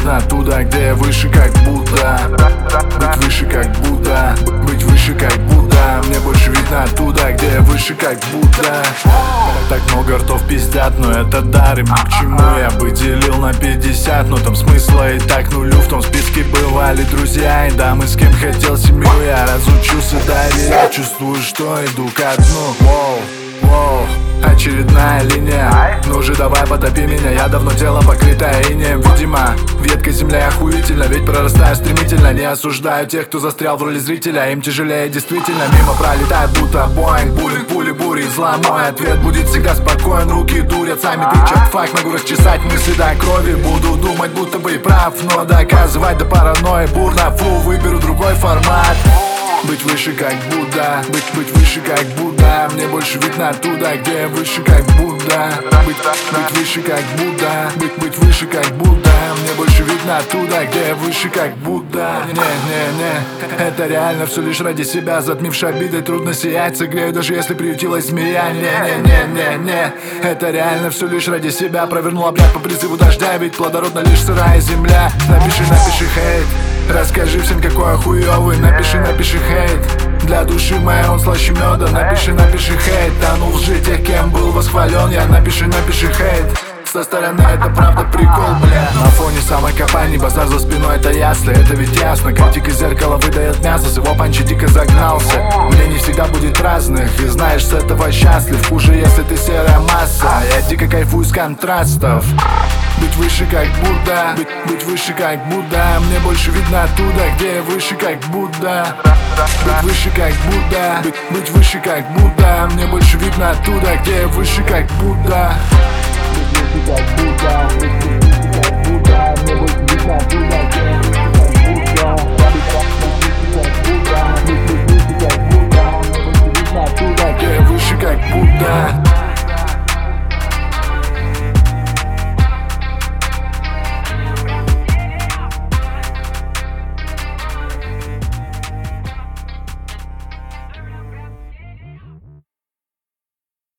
видно туда, где я выше как Будда. Быть выше как Будда, быть выше как Будда. Мне больше видно оттуда, где я выше как Будда. Так много ртов пиздят, но это дар им ни к чему. Я бы делил на 50, но там смысла и так нулю. В том списке бывали друзья и дамы, с кем хотел семью. Я разучился доверять, чувствую, что иду ко дну. Воу, воу, очередная линия. Ну же давай потопи меня, я давно тело покрытое инеем. Видимо, ветка земля охуительно, ведь прорастаю стремительно. Не осуждаю тех, кто застрял в роли зрителя, им тяжелее действительно. Мимо пролетает будто Боинг, буллинг, пули, бури, зла. Мой ответ будет всегда спокоен, руки дурят, сами тычат факт. Могу расчесать мысли до крови, буду думать, будто бы и прав, но доказывать до паранойи бурно. Фу, выберу другой формат. Быть выше как Будда, быть выше как Будда. Мне больше видно оттуда, где я выше как Будда. Быть выше как Будда, быть выше как Будда. Мне больше видно оттуда, где я выше как Будда. Не, это реально все лишь ради себя. Затмивши обиды, трудно сиять, согрею, даже если приютилась змея. Не, это реально все лишь ради себя. Провернул обряд по призыву дождя, ведь плодородна лишь сырая земля. Напиши хейт, расскажи всем, какой хуёвый. Напиши хейт, для души моей он слаще меда. Напиши хейт, тонул в лжи тех, кем был восхвален я. Напиши хейт, со стороны это правда прикол, бля. На фоне самой компании базар за спиной, это ясно, это ведь ясно. Критик из зеркала выдает мясо, с его панчи дико загнался. Мне не всегда будет разных, и знаешь, с этого счастлив. Хуже, если ты серая масса, я дико кайфую с контрастов. Быть выше как Будда, быть выше как Будда. Мне больше видно оттуда, где я выше как Будда. Быть выше как Будда, быть выше как Будда. Мне больше видно оттуда, где я выше как Будда. Быть выше как Будда, быть выше как Будда. Мне больше видно оттуда, где я выше как Будда.